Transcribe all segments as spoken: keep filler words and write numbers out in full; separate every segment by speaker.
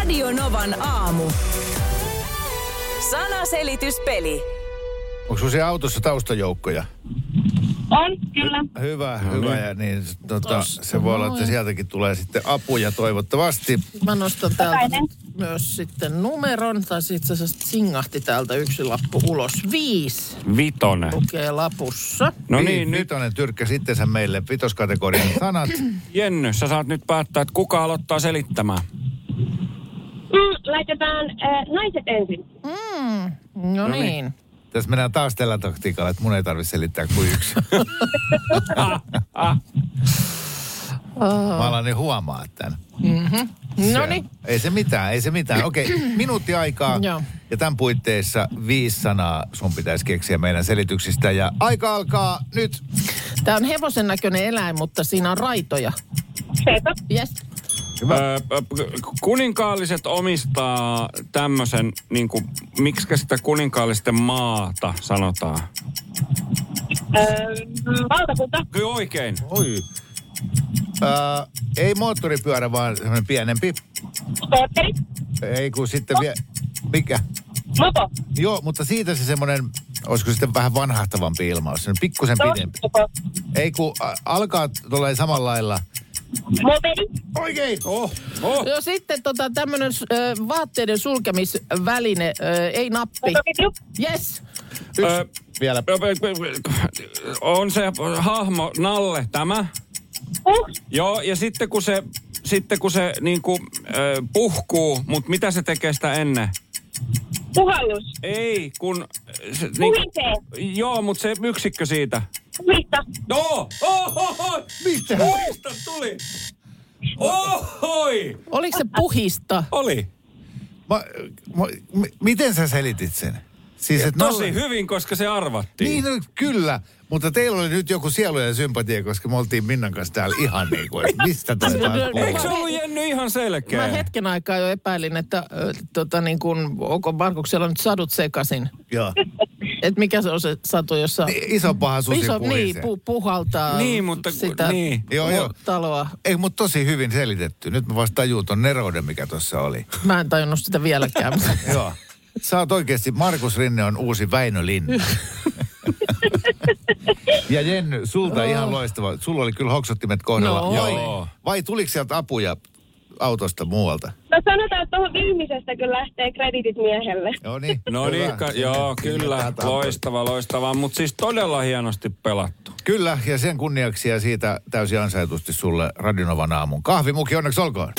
Speaker 1: Radio Novan aamu. Sanaselityspeli.
Speaker 2: Onko sun siellä autossa taustajoukkoja?
Speaker 3: On, kyllä.
Speaker 2: Hyvä, no, hyvä. Ja niin, tota, se voi olla, että sieltäkin tulee sitten apuja toivottavasti.
Speaker 4: Mä nostan täältä myös sitten numeron, tai itse asiassa singahti täältä yksi lappu ulos. Viisi.
Speaker 5: Vitonen.
Speaker 4: Lukee lapussa.
Speaker 5: No
Speaker 2: Vi-
Speaker 5: niin, nyt.
Speaker 2: Vitonen tyrkkäsi itsensä meille vitoskategorian sanat.
Speaker 5: Jenny, sä saat nyt päättää, että kuka aloittaa selittämään.
Speaker 3: Mm, laitetaan äh, naiset ensin.
Speaker 4: Mm, no, no niin. niin.
Speaker 2: Tässä mennään taas tällä taktiikalla, että mun ei tarvitse selittää kuin yksi. Mä alan niin huomaa tämän.
Speaker 4: Mm-hmm. No niin.
Speaker 2: Ei se mitään, ei se mitään. Okei, minuutti aikaa.
Speaker 4: Joo.
Speaker 2: Ja tämän puitteissa viisi sanaa sun pitäisi keksiä meidän selityksistä. Ja aika alkaa nyt.
Speaker 4: Tää on hevosen näköinen eläin, mutta siinä on raitoja.
Speaker 3: Seeto.
Speaker 4: Yes.
Speaker 5: Öö, kuninkaalliset omistaa tämmöisen, niin kuin, miksikä sitä kuninkaallisten maata sanotaan?
Speaker 3: Öö, valtakunta.
Speaker 5: Kyllä oikein.
Speaker 2: Oi. Öö, ei moottoripyörä, vaan semmoinen pienempi.
Speaker 3: Skootteri.
Speaker 2: Ei kun sitten vielä, mikä?
Speaker 3: Mopo.
Speaker 2: Joo, mutta siitä se semmoinen, olisiko sitten vähän vanhahtavampi ilmaus, semmoinen pikkusen pidempi.
Speaker 3: Mopo.
Speaker 2: Ei kun a, alkaa tulee samalla lailla.
Speaker 3: Mopedi.
Speaker 2: Oikein!
Speaker 5: Oh, oh.
Speaker 4: No sitten tota, tämmöinen äh, vaatteiden sulkemisväline, äh, ei nappi.
Speaker 3: Motoketju.
Speaker 4: Yes.
Speaker 2: Yksi
Speaker 5: Öö,
Speaker 2: vielä.
Speaker 5: On se hahmo Nalle tämä.
Speaker 3: Uh.
Speaker 5: Joo, ja sitten kun se, sitten kun se niin kuin, äh, puhkuu, mutta mitä se tekee sitä ennen?
Speaker 3: Puhallus.
Speaker 5: Ei, kun... Se, niin,
Speaker 3: Puhisee.
Speaker 5: joo, mutta se yksikkö siitä.
Speaker 3: Puhista.
Speaker 5: No! Oh, oh, oh.
Speaker 2: Mitä?
Speaker 5: Puhista tuli! Ohoi!
Speaker 4: Oliko se puhista?
Speaker 5: Oli.
Speaker 2: Mä, mä, m- miten sä selitit sen? Siis, et
Speaker 5: Tosi
Speaker 2: nolla-
Speaker 5: hyvin, koska se arvattiin.
Speaker 2: Niin, no, kyllä. Mutta teillä oli nyt joku sielujen sympatia, koska me oltiin Minnan kanssa täällä ihan niin kuin, että mistä toi taas
Speaker 5: Eikö se
Speaker 2: puhuu?
Speaker 5: ollut Jenny ihan selkeä?
Speaker 4: Mä hetken aikaa jo epäilin, että äh, tota, niin kun, onko Markuksella nyt sadut sekaisin.
Speaker 2: Joo.
Speaker 4: Että mikä se on se satu, jossa...
Speaker 2: Niin, iso paha susi
Speaker 4: Iso,
Speaker 2: puhisee.
Speaker 4: niin, pu, puhaltaa
Speaker 5: Niin, mutta kun-
Speaker 4: sitä
Speaker 5: niin.
Speaker 2: Joo, joo.
Speaker 4: taloa.
Speaker 2: Ei, mutta tosi hyvin selitetty. Nyt mä vasta tajuun ton nerouden, mikä tuossa oli.
Speaker 4: Mä en tajunnut sitä vieläkään.
Speaker 2: Joo. Sä oot oikeasti, Markus Rinne on uusi Väinö Linna. Ja Jenny, sulta
Speaker 4: Oh.
Speaker 2: ihan loistava. Sulla oli kyllä hoksottimet kohdalla.
Speaker 4: No.
Speaker 2: vai,
Speaker 5: Joo.
Speaker 2: vai tuliko sieltä apuja autosta muualta?
Speaker 3: No sanotaan, että tuohon viimeisestä kyllä lähtee kreditit miehelle.
Speaker 2: Joo niin.
Speaker 5: No niin, ka- joo, kyllä. Loistava, loistava. Mutta siis todella hienosti pelattu.
Speaker 2: Kyllä, ja sen kunniaksi ja siitä täysin ansaitusti sulle Radio Novan aamun kahvimuki, onneksi olkoon.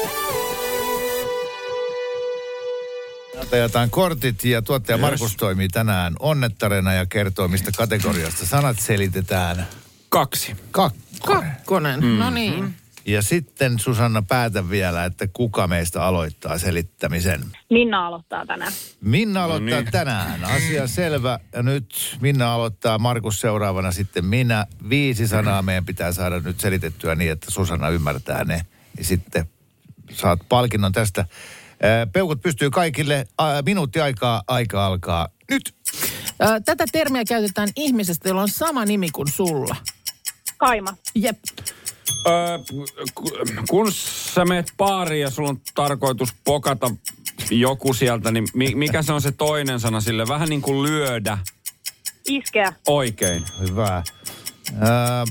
Speaker 2: Jaetaan kortit ja tuottaja
Speaker 5: Yes.
Speaker 2: Markus toimii tänään onnettarena ja kertoo, mistä kategoriasta sanat selitetään.
Speaker 5: Kaksi.
Speaker 2: Kakkonen.
Speaker 4: Kakkonen, mm-hmm. No niin.
Speaker 2: Ja sitten Susanna päätä vielä, että kuka meistä aloittaa selittämisen.
Speaker 3: Minna aloittaa tänään.
Speaker 2: Minna aloittaa
Speaker 5: No
Speaker 2: niin.
Speaker 5: niin.
Speaker 2: tänään. Asia selvä. Ja nyt Minna aloittaa, Markus seuraavana, sitten minä. Viisi sanaa meidän pitää saada nyt selitettyä niin, että Susanna ymmärtää ne. Ja sitten saat palkinnon tästä. Peukut pystyy kaikille. Minuutti aikaa, aika alkaa nyt.
Speaker 4: Tätä termiä käytetään ihmisestä, jolla on sama nimi kuin sulla.
Speaker 3: Kaima.
Speaker 4: Jep.
Speaker 5: Öö, ku- kun sä meet baariin ja sulla on tarkoitus pokata joku sieltä, niin mi- mikä se on se toinen sana sille? Vähän niin kuin lyödä.
Speaker 3: Iskeä.
Speaker 5: Oikein.
Speaker 2: Hyvä. Öö,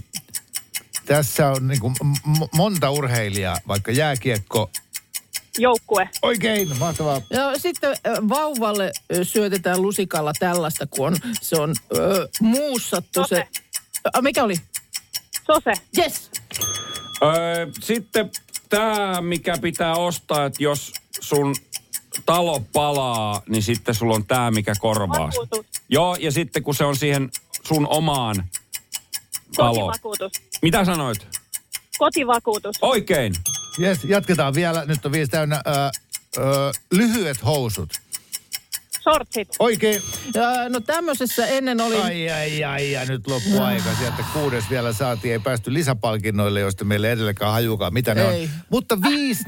Speaker 2: tässä on niin kuin m- monta urheilijaa, vaikka jääkiekko.
Speaker 3: Joukkue.
Speaker 2: Oikein, mahtavaa.
Speaker 4: Ja sitten ö, vauvalle ö, syötetään lusikalla tällaista, kun on, se on ö, muussattu se... Ö, mikä oli?
Speaker 3: Sose.
Speaker 4: Yes.
Speaker 5: Öö, sitten tämä, mikä pitää ostaa, että jos sun talo palaa, niin sitten sulla on tämä, mikä korvaa.
Speaker 3: Vakuutus.
Speaker 5: Joo, ja sitten kun se on siihen sun omaan taloon.
Speaker 3: Kotivakuutus.
Speaker 5: Mitä sanoit?
Speaker 3: Kotivakuutus.
Speaker 5: Oikein.
Speaker 2: Jes, jatketaan vielä. Nyt on viisi täynnä. Öö, öö, lyhyet housut.
Speaker 3: Sortsit.
Speaker 2: Oikein.
Speaker 4: Ja, no tämmöisessä ennen oli...
Speaker 2: Ai, ai, ai, ja nyt loppu aika. Sieltä kuudes vielä saatiin. Ei päästy lisäpalkinnoille, joista meille ei edelläkään hajukaan, mitä ne
Speaker 4: Ei.
Speaker 2: on. Mutta viisi...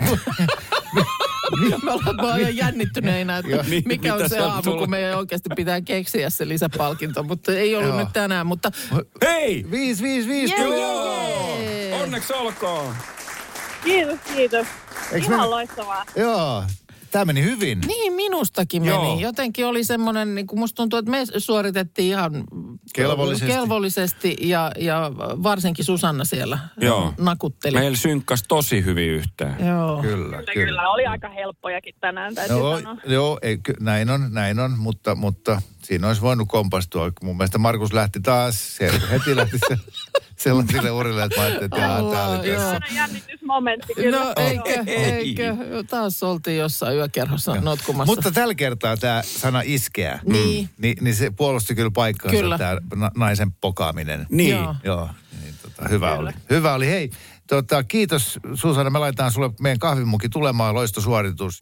Speaker 4: Me ollaan vaan jo jännittyneinä, että
Speaker 2: Joo.
Speaker 5: Niin,
Speaker 4: mikä on
Speaker 5: mitä
Speaker 4: se
Speaker 5: sieltä
Speaker 4: aamu,
Speaker 5: tulee?
Speaker 4: kun meidän oikeasti pitää keksiä se lisäpalkinto. Mutta ei ollut
Speaker 2: Joo.
Speaker 4: nyt tänään, mutta...
Speaker 5: Hei!
Speaker 2: viisi, viisi, viisi.
Speaker 4: Jee!
Speaker 5: Joo! Onneksi olkoon.
Speaker 3: Kiitos, kiitos.
Speaker 2: Eiks
Speaker 3: Ihan
Speaker 2: me-
Speaker 3: loistavaa.
Speaker 2: Joo. Tämä meni hyvin.
Speaker 4: Niin, minustakin meni.
Speaker 5: Joo.
Speaker 4: Jotenkin oli semmoinen, niin kuin musta tuntuu, että me suoritettiin ihan
Speaker 2: Kelvollisesti.
Speaker 4: kelvollisesti ja, ja varsinkin Susanna siellä
Speaker 5: Joo.
Speaker 4: nakutteli.
Speaker 5: Meillä synkkas tosi hyvin yhteen.
Speaker 4: Joo.
Speaker 2: Kyllä,
Speaker 3: Kyllä,
Speaker 2: kyllä.
Speaker 3: kyllä. Oli aika helppojakin tänään, täytyy
Speaker 2: Joo,
Speaker 3: sanoa.
Speaker 2: joo ei, ky- näin on, näin on, mutta, mutta siinä olisi voinut kompastua. Mun mielestä Markus lähti taas, se heti lähti se, sellaisille urille, että mä ajattelin, että jaa, tää oli
Speaker 4: Joo.
Speaker 2: tässä.
Speaker 3: Sellainen jännitysmomentti kyllä.
Speaker 4: No eikö, eikö. Taas oltiin jossain yökerhossa notkumassa.
Speaker 2: Mutta tällä kertaa tämä sana iskeä,
Speaker 4: Niin.
Speaker 2: niin, niin se puolusti kyllä paikkaansa,
Speaker 4: Kyllä.
Speaker 2: tämä na- naisen pokaaminen.
Speaker 5: Niin.
Speaker 4: Joo.
Speaker 2: Joo, niin tota, hyvä oli. Hyvä oli. Hei, tota, kiitos Susanna, me laitetaan sulle meidän kahvimuki tulemaan, loistosuoritus.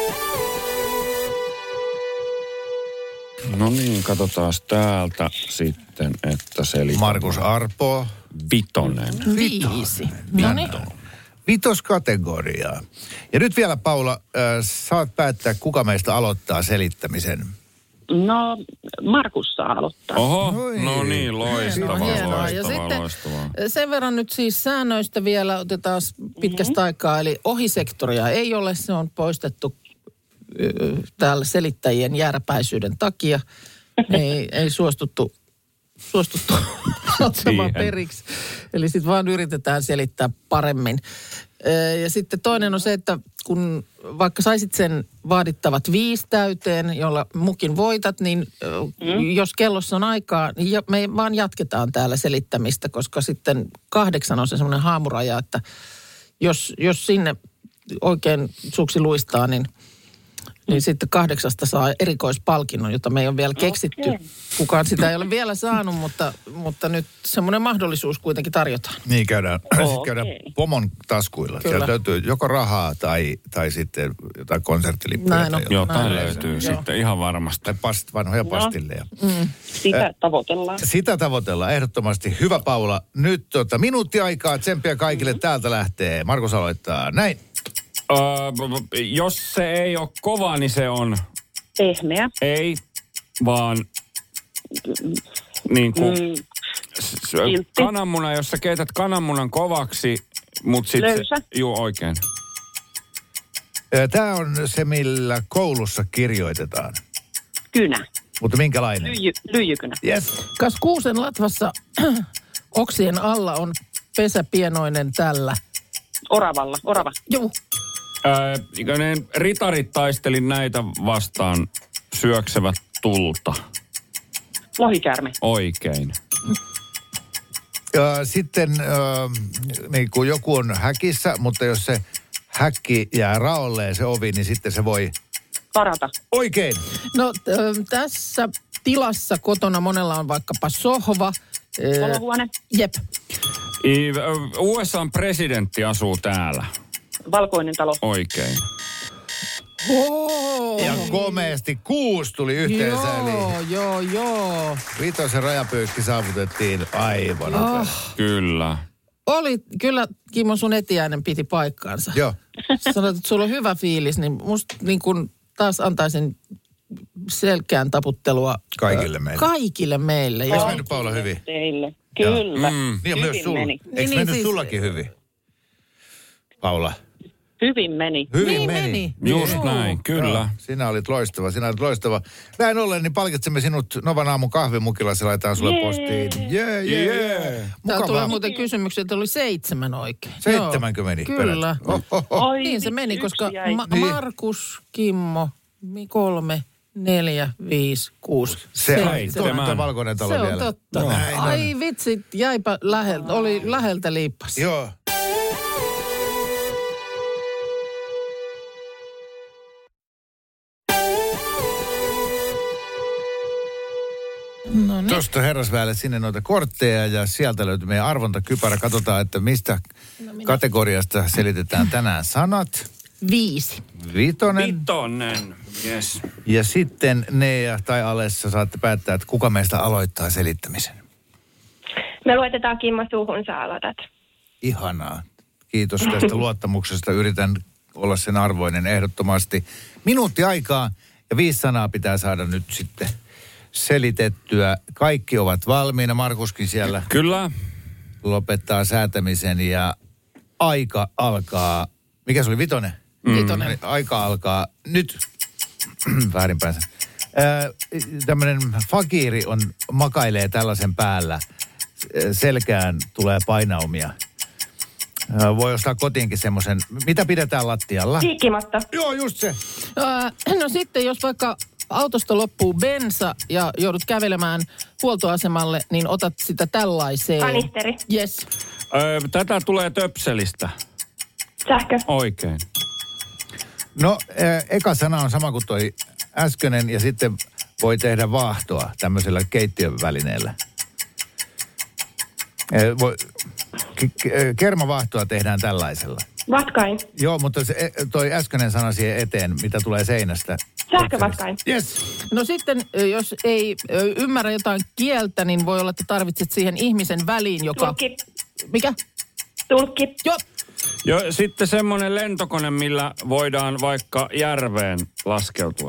Speaker 5: No niin, katsotaan täältä sitten, että selitän.
Speaker 2: Markus Arpo,
Speaker 5: Vitonen.
Speaker 4: Viisi. No niin.
Speaker 2: vitoskategoriaa. Ja nyt vielä Paula, äh, saat päättää, kuka meistä aloittaa selittämisen.
Speaker 3: No, Markus saa aloittaa.
Speaker 5: Oho,
Speaker 2: Oi.
Speaker 5: no niin, loistavaa,
Speaker 4: Hienoa, hienoa.
Speaker 5: loistavaa,
Speaker 4: Ja sitten
Speaker 5: loistavaa.
Speaker 4: sen verran nyt siis säännöistä vielä otetaan pitkästä aikaa. Eli ohisektoria ei ole, se on poistettu ö, täällä selittäjien jääräpäisyyden takia. Ei, ei suostuttu, suostuttu ottamaan periksi. Eli sitten vaan yritetään selittää paremmin. Ö, Ja sitten toinen on se, että kun vaikka saisit sen vaadittavat viisi täyteen, jolla mukin voitat, niin mm. jos kellossa on aikaa, niin ja me vaan jatketaan täällä selittämistä, koska sitten kahdeksan on se semmoinen haamuraja, että jos, jos sinne oikein suksi luistaa, niin, niin sitten kahdeksasta saa erikoispalkinnon, jota me ei ole vielä keksitty.
Speaker 3: Okei.
Speaker 2: Kukaan
Speaker 4: Sitä ei ole vielä saanut, mutta, mutta nyt semmoinen mahdollisuus kuitenkin tarjotaan.
Speaker 2: Niin, käydään,
Speaker 3: Okei.
Speaker 2: sit käydään pomon taskuilla.
Speaker 4: Kyllä.
Speaker 2: Sieltä löytyy joko rahaa tai, tai sitten jotain konserttilippuja.
Speaker 4: Näin on.
Speaker 2: tai
Speaker 5: Joo,
Speaker 2: jotain.
Speaker 5: tämä
Speaker 4: Näin.
Speaker 5: löytyy
Speaker 4: Joo.
Speaker 5: sitten ihan varmasti.
Speaker 2: Tai past, vanhoja pastilleja.
Speaker 3: Sitä tavoitellaan.
Speaker 2: Sitä tavoitellaan ehdottomasti. Hyvä Paula. Nyt tota, minuutti aikaa, tsemppiä kaikille. Täältä lähtee. Markus aloittaa. Näin.
Speaker 5: Öö, jos se ei ole kova, niin se on
Speaker 3: Pehmeä.
Speaker 5: ei, vaan niin kuin
Speaker 3: Mm,
Speaker 5: s-
Speaker 3: Kiltti.
Speaker 5: kananmuna, jos sä keität kananmunan kovaksi, mutta sitten...
Speaker 3: Löysä.
Speaker 5: Juu, oikein.
Speaker 2: Tämä on se, millä koulussa kirjoitetaan.
Speaker 3: kynä.
Speaker 2: Mutta minkälainen?
Speaker 3: Lyijy, lyijykynä.
Speaker 2: Yes.
Speaker 4: Kas kuusen latvassa oksien alla on pesäpienoinen tällä.
Speaker 3: Oravalla. Orava.
Speaker 4: Juu.
Speaker 5: Öö, ne ritarit taisteli näitä vastaan syöksevät tulta.
Speaker 3: Lohikäärme.
Speaker 5: Oikein.
Speaker 2: Ja sitten äh, niin kuin joku on häkissä, mutta jos se häkki jää raolleen se ovi, niin sitten se voi...
Speaker 3: Parata.
Speaker 2: Oikein.
Speaker 4: No t- ö, tässä tilassa kotona monella on vaikkapa sohva. Ö,
Speaker 3: Olohuone.
Speaker 4: Jep.
Speaker 5: I- U S A:n presidentti asuu täällä.
Speaker 3: Valkoinen talo.
Speaker 5: Oikein.
Speaker 4: Oh.
Speaker 2: Ja komeasti kuusi tuli yhteensä,
Speaker 4: Joo,
Speaker 2: eli
Speaker 4: joo, joo.
Speaker 2: vitosen rajapyykki saavutettiin aivan nopeasti.
Speaker 5: Kyllä.
Speaker 4: Oli, kyllä Kimmo sun etiäinen piti paikkaansa.
Speaker 2: Joo.
Speaker 4: Sanoit, että sulla on hyvä fiilis, niin musta niin kun taas antaisin selkeän taputtelua.
Speaker 2: Kaikille
Speaker 4: ö,
Speaker 2: meille.
Speaker 4: Kaikille meille,
Speaker 2: Eikö
Speaker 4: joo.
Speaker 2: mennyt Paula hyvin?
Speaker 3: Teille. Kyllä.
Speaker 5: Mm.
Speaker 2: Niin on myös
Speaker 3: Hyvin
Speaker 2: sulla.
Speaker 3: meni.
Speaker 2: Eikö
Speaker 4: Niin,
Speaker 2: mennyt
Speaker 4: siis-
Speaker 2: sullakin hyvin? Paula.
Speaker 3: Hyvin meni.
Speaker 2: Hyvin
Speaker 4: Niin
Speaker 2: meni.
Speaker 4: meni.
Speaker 5: Just
Speaker 4: Joo.
Speaker 5: näin, kyllä.
Speaker 2: Joo, sinä olit loistava, sinä olit loistava. Näin ollen, niin palkitsemme sinut Novan aamun kahvimukilla, se laitetaan sulle
Speaker 3: Jee.
Speaker 2: postiin. Jee, jee,
Speaker 5: Jee.
Speaker 2: jee.
Speaker 4: Täällä tulee
Speaker 2: Mukavaa.
Speaker 4: muuten kysymyksiä, että oli seitsemän oikein.
Speaker 2: Seitsemänkö meni?
Speaker 4: Kyllä.
Speaker 2: Oh, oh, oh.
Speaker 3: Oi,
Speaker 4: Niin se meni,
Speaker 3: yksi
Speaker 4: koska
Speaker 3: jäi.
Speaker 4: Ma-
Speaker 2: Niin.
Speaker 4: Markus, Kimmo, mi- kolme, neljä, viisi, kuusi,
Speaker 2: Se on
Speaker 5: Seitsemän.
Speaker 2: totta, valkoinen talo
Speaker 4: Se on
Speaker 2: vielä.
Speaker 4: totta.
Speaker 2: No, näin on.
Speaker 4: Ai vitsit, jäipä läheltä, oli läheltä liippas.
Speaker 2: Joo.
Speaker 4: No niin.
Speaker 2: Tuosta herrasväelle sinne noita kortteja ja sieltä löytyy meidän arvontakypärä. Katsotaan, että mistä kategoriasta selitetään tänään sanat.
Speaker 4: Viisi.
Speaker 2: Vitonen.
Speaker 5: Vitonen. Yes.
Speaker 2: Ja sitten Nea tai Alessa saatte päättää, että kuka meistä aloittaa selittämisen.
Speaker 3: Me luetetaan Kimmo suuhun, sä aloitat.
Speaker 2: Ihanaa. Kiitos tästä luottamuksesta. Yritän olla sen arvoinen ehdottomasti. Minuutti aikaa ja viisi sanaa pitää saada nyt sitten selitettyä. Kaikki ovat valmiina. Markuskin siellä
Speaker 5: Kyllä.
Speaker 2: lopettaa säätämisen ja aika alkaa. Mikä se oli, vitonen?
Speaker 4: Viitonen.
Speaker 2: Aika alkaa nyt. Väärinpäin. Tämmöinen fakiiri on, makailee tällaisen päällä. Selkään tulee painaumia. Voi ostaa kotiinkin semmoisen. Mitä pidetään lattialla?
Speaker 3: Kiikkimatta.
Speaker 2: Joo, just se.
Speaker 4: Öö, no sitten, jos vaikka autosta loppuu bensa ja joudut kävelemään huoltoasemalle, niin otat sitä tällaiseen.
Speaker 3: Kanisteri.
Speaker 4: Yes.
Speaker 5: Öö, tätä tulee töpselistä.
Speaker 3: Sähkö.
Speaker 5: Oikein.
Speaker 2: No, äh, eka sana on sama kuin toi äskeinen ja sitten voi tehdä vaahtoa tämmöisellä keittiövälineellä. Äh, voi, k- kermavaahtoa tehdään tällaisella.
Speaker 3: Vatkain.
Speaker 2: Joo, mutta se, toi äskeinen sana siihen eteen, mitä tulee seinästä.
Speaker 3: Sähkövatkain.
Speaker 2: Yes.
Speaker 4: No sitten, jos ei ö, ymmärrä jotain kieltä, niin voi olla, että tarvitset siihen ihmisen väliin, joka...
Speaker 3: Tulkki.
Speaker 4: Mikä?
Speaker 3: Tulkki.
Speaker 4: Joo.
Speaker 5: Jo, sitten semmoinen lentokone, millä voidaan vaikka järveen laskeutua.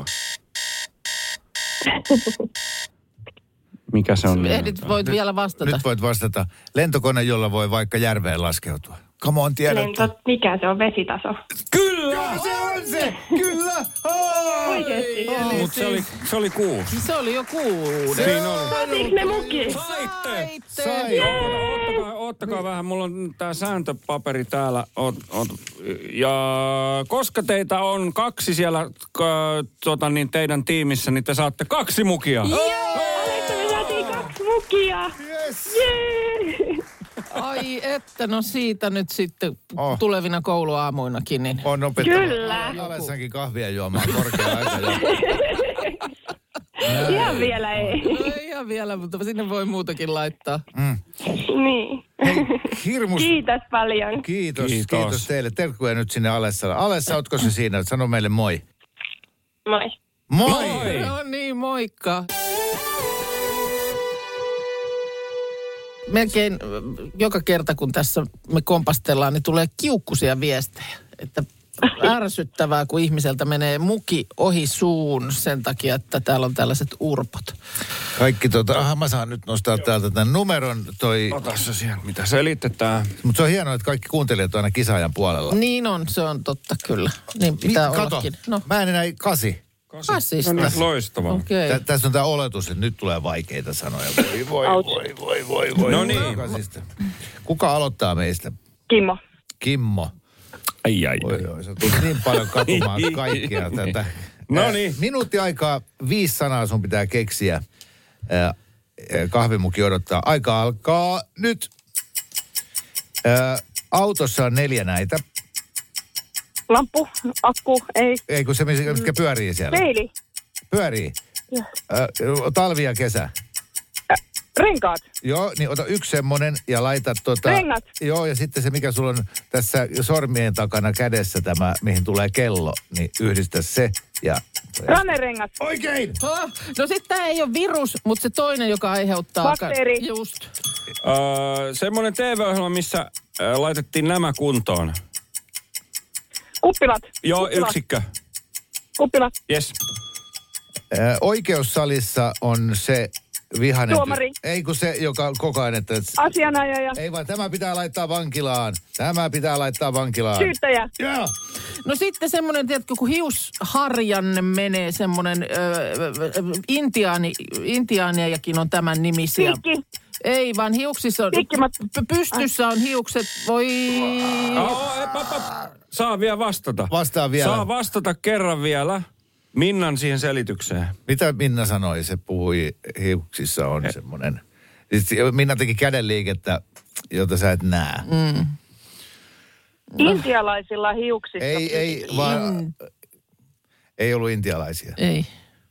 Speaker 5: Mikä se on?
Speaker 4: Ehdit, voit
Speaker 2: nyt,
Speaker 4: vielä vastata.
Speaker 2: Nyt voit vastata. Lentokone, jolla voi vaikka järveen laskeutua. Come on, tiedät.
Speaker 3: Lento, mikä se on? Vesitaso.
Speaker 2: Kyllä, se on se! Kyllä!
Speaker 3: Oikeesti.
Speaker 5: Mutta se oli, se oli kuusi.
Speaker 4: Se oli jo kuudes.
Speaker 5: Siinä oli.
Speaker 3: Saatiinko me muki?
Speaker 5: Saitte!
Speaker 2: Sai.
Speaker 5: Ottakaa, ottakaa vähän, mulla on tää sääntöpaperi täällä. Ot, ot, ja koska teitä on kaksi siellä ka, tota, niin teidän tiimissä, niin te saatte kaksi mukia.
Speaker 3: Oletko me saatiin kaksi mukia?
Speaker 2: Yes.
Speaker 3: Jee!
Speaker 4: Ai että, no siitä nyt sitten
Speaker 2: Oh.
Speaker 4: tulevina kouluaamuinakin. Niin.
Speaker 2: On opettava.
Speaker 3: Kyllä.
Speaker 2: Alessakin kahvia juomaan korkea aika. Jo.
Speaker 3: Ihan vielä ei.
Speaker 4: No, ihan vielä, mutta sinne voi muutakin laittaa.
Speaker 2: Mm.
Speaker 3: Niin.
Speaker 2: Hirmus.
Speaker 3: Kiitos paljon.
Speaker 2: Kiitos,
Speaker 5: Kiitos.
Speaker 2: kiitos teille. Terkkuja nyt sinne Alessalle. Alessa, ootko se siinä? Sano meille moi.
Speaker 3: Moi.
Speaker 2: Moi!
Speaker 5: Moi!
Speaker 4: No niin, moikka. Melkein ö, joka kerta, kun tässä me kompastellaan, niin tulee kiukkuisia viestejä. Että ärsyttävää, kun ihmiseltä menee muki ohi suun sen takia, että täällä on tällaiset urpot.
Speaker 2: Kaikki tota, aha, mä saan nyt nostaa täältä tämän numeron, toi,
Speaker 5: Ota se siihen, mitä selitetään.
Speaker 2: mutta se on hienoa, että kaikki kuuntelijat on aina kisaajan puolella.
Speaker 4: Niin on, se on totta kyllä. Niin pitää
Speaker 2: Mi- kato,
Speaker 4: ollakin. No,
Speaker 2: mä en enää kasi.
Speaker 4: Kasista.
Speaker 5: No niin, loistavaa.
Speaker 4: Okei.
Speaker 2: Tä, tässä on tämä oletus, että nyt tulee vaikeita sanoja. Voi, voi,
Speaker 3: Ouch.
Speaker 2: voi, voi, voi, voi.
Speaker 5: No niin.
Speaker 2: Kasista. Kuka aloittaa meistä?
Speaker 3: Kimmo.
Speaker 2: Kimmo.
Speaker 5: Ai ai.
Speaker 2: Oi, oi, sä tulet niin paljon katumaan kaikkia tätä.
Speaker 5: No niin.
Speaker 2: Äh, Minuutti aikaa, viisi sanaa sun pitää keksiä. Äh, kahvimuki odottaa. Aika alkaa nyt. Äh, autossa on neljä näitä.
Speaker 3: Lamppu. Akku. Ei.
Speaker 2: Ei kun se, mitkä pyörii siellä.
Speaker 3: Peili.
Speaker 2: Pyörii. Äh, talvi ja kesä.
Speaker 3: Renkaat.
Speaker 2: Joo, niin ota yksi semmonen ja laita tota...
Speaker 3: Rengat.
Speaker 2: Joo, ja sitten se, mikä sulla on tässä sormien takana kädessä tämä, mihin tulee kello, niin yhdistä se ja...
Speaker 3: Ranerengas.
Speaker 2: Oikein!
Speaker 4: Oh, no sitten tämä ei ole virus, mutta se toinen, joka aiheuttaa...
Speaker 3: Bakteeri.
Speaker 4: Just.
Speaker 5: Öö, semmoinen T V-ohjelma, missä ö, laitettiin nämä kuntoon.
Speaker 3: Kuppilat.
Speaker 5: Joo,
Speaker 3: Kuppilat.
Speaker 5: yksikkö.
Speaker 3: Kuppilat.
Speaker 5: Yes.
Speaker 2: Äh, oikeussalissa on se vihainen...
Speaker 3: Tuomari.
Speaker 2: Ei kun se, joka koko ajan, että...
Speaker 3: Asianajaja.
Speaker 2: Ei vaan, tämä pitää laittaa vankilaan. Tämä pitää laittaa vankilaan.
Speaker 3: Syyttäjä.
Speaker 2: Joo.
Speaker 4: No sitten semmoinen, tiedätkö, kun hiusharjanne menee semmoinen, öö, intiaani, intiaanejakin on tämän nimisiä.
Speaker 3: Silkki.
Speaker 4: Ei, vaan hiuksissa on,
Speaker 3: Silkkimat.
Speaker 4: p- pystyssä on hiukset, voi...
Speaker 5: Oh, ep, ep, ep. Saa vielä vastata.
Speaker 2: Vastaa vielä.
Speaker 5: Saa vastata kerran vielä Minnan siihen selitykseen.
Speaker 2: Mitä Minna sanoi? Se puhui hiuksissa on semmoinen... Siis Minna teki kädenliikettä, jota sä et näe.
Speaker 4: Mm.
Speaker 3: Intialaisilla hiuksissa.
Speaker 2: Ei, ei, vaan... Ei ollut intialaisia.
Speaker 4: Ei.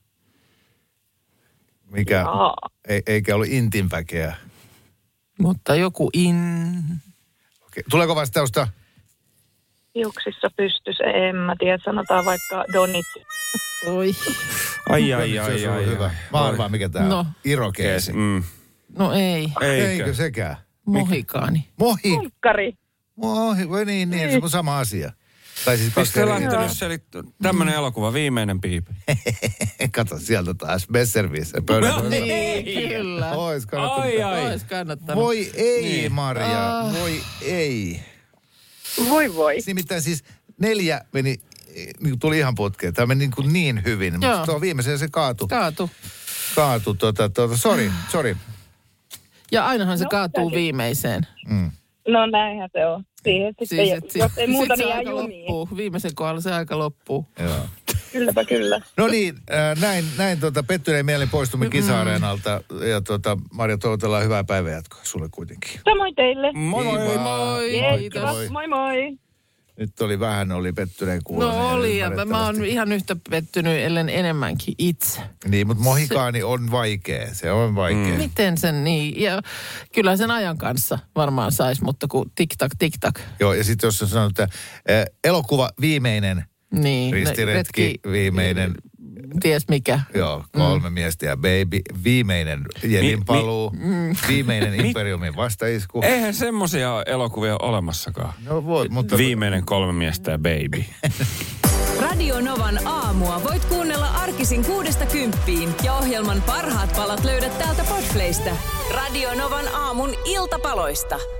Speaker 2: Mikä?
Speaker 3: Jaa.
Speaker 2: Ei, eikä ollut intin väkeä.
Speaker 4: Mutta joku in...
Speaker 2: Okei. Tuleeko vastausta?
Speaker 3: Hiuksissa pystys. En mä tiedä. Sanotaan vaikka donitsi.
Speaker 4: Oi.
Speaker 5: Ai, ai,
Speaker 2: Se
Speaker 5: ai,
Speaker 2: olisi
Speaker 5: ai,
Speaker 2: ollut
Speaker 5: ai.
Speaker 2: hyvä. Mä arvaan, mikä tää
Speaker 4: No.
Speaker 2: on. Irokeesi.
Speaker 5: Mm.
Speaker 4: No ei.
Speaker 5: Eikö?
Speaker 2: Eikö sekään?
Speaker 4: Mohikaani.
Speaker 2: Mohi.
Speaker 3: Kulkkari.
Speaker 2: Mohi. Voi niin, niin. Se on sama asia. Tai siis
Speaker 5: Mistä
Speaker 2: kaksi
Speaker 5: lähtenyt
Speaker 2: eri-
Speaker 5: selittää? Tämmönen elokuva, viimeinen piipi.
Speaker 2: Kato sieltä taas. Besservissä. Pöydän.
Speaker 4: Niin, kyllä.
Speaker 2: Ois kannattanut.
Speaker 5: Ai, ai.
Speaker 4: Ois kannattanut.
Speaker 2: Voi ei,
Speaker 5: Niin.
Speaker 2: Marja.
Speaker 4: Ah.
Speaker 2: Voi ei.
Speaker 3: Voi voi.
Speaker 2: Nimittäin siis neljä meni niin tuli ihan putkeen. Tämä meni niin, kuin niin hyvin.
Speaker 4: Joo.
Speaker 2: Mutta tuo viimeiseen se kaatui.
Speaker 4: Kaatu.
Speaker 2: Kaatu, tota, tota, sori, sori.
Speaker 4: Ja ainahan se
Speaker 3: No,
Speaker 4: kaatuu
Speaker 3: käsi.
Speaker 4: viimeiseen.
Speaker 2: Mm.
Speaker 3: No näinhän se on. Siihen sitten,
Speaker 4: Siis,
Speaker 3: siis,
Speaker 4: et,
Speaker 3: jos ei muuta,
Speaker 4: sit se
Speaker 3: niin jää
Speaker 4: aika
Speaker 3: jumiin.
Speaker 4: loppuu. Viimeisen kohdalla se aika loppuu.
Speaker 2: Joo.
Speaker 3: Kylläpä kyllä.
Speaker 2: No niin, äh, näin, näin tota, pettyneen mielin poistumme kisa-areenalta. Ja tota, Marja, toivotellaan hyvää päivänjatkoa sulle kuitenkin.
Speaker 3: Samoin teille.
Speaker 5: Moi moi.
Speaker 2: Kiva.
Speaker 4: Moi,
Speaker 3: Jees,
Speaker 4: kiitos.
Speaker 3: kiva.
Speaker 2: moi.
Speaker 3: Moi moi.
Speaker 2: Nyt oli vähän, oli pettyneen kuulonen.
Speaker 4: No oli, ja mä, mä oon
Speaker 2: ymmärrettävästi.
Speaker 4: ihan yhtä pettynyt, ellen enemmänkin itse.
Speaker 2: Niin, mutta mohikaani on vaikea. Se on vaikea. Mm.
Speaker 4: Miten sen niin? Ja kyllä sen ajan kanssa varmaan sais, mutta kun tik-tak, tik-tak.
Speaker 2: Joo, ja sitten jos sä sanot, että äh, elokuva viimeinen,
Speaker 4: Niin.
Speaker 2: ristiretki viimeinen,
Speaker 4: Ties mikä.
Speaker 2: joo, kolme mm. miestä ja baby, viimeinen Jedin
Speaker 5: Mi-
Speaker 2: paluu, mi- viimeinen Imperiumin vastaisku.
Speaker 5: Eihän semmosia elokuvia ole olemassakaan.
Speaker 2: No voi, mutta...
Speaker 5: Viimeinen kolme miestä ja baby.
Speaker 1: Radio Novan aamua voit kuunnella arkisin kuudesta kymppiin ja ohjelman parhaat palat löydät täältä Podplaysta. Radio Novan aamun iltapaloista.